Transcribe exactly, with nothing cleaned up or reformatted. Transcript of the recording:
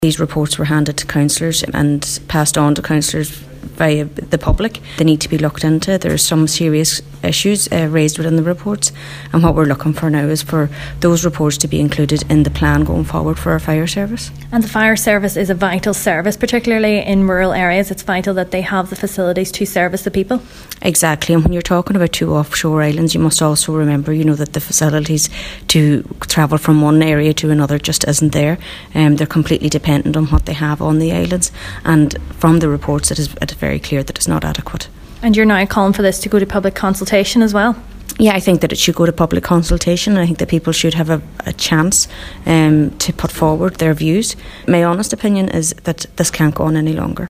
These reports were handed to councillors and passed on to councillors via the public. They need to be looked into. There are some serious issues uh, raised within the reports, and what we're looking for now is for those reports to be included in the plan going forward for our fire service. And the fire service is a vital service, particularly in rural areas. It's vital that they have the facilities to service the people. Exactly, and when you're talking about two offshore islands, you must also remember, you know, that the facilities to travel from one area to another just isn't there. Um, they're completely dependent on what they have on the islands, and from the reports it is, it is very clear that it's not adequate. And you're now calling for this to go to public consultation as well? Yeah, I think that it should go to public consultation. I think that people should have a, a chance um, to put forward their views. My honest opinion is that this can't go on any longer.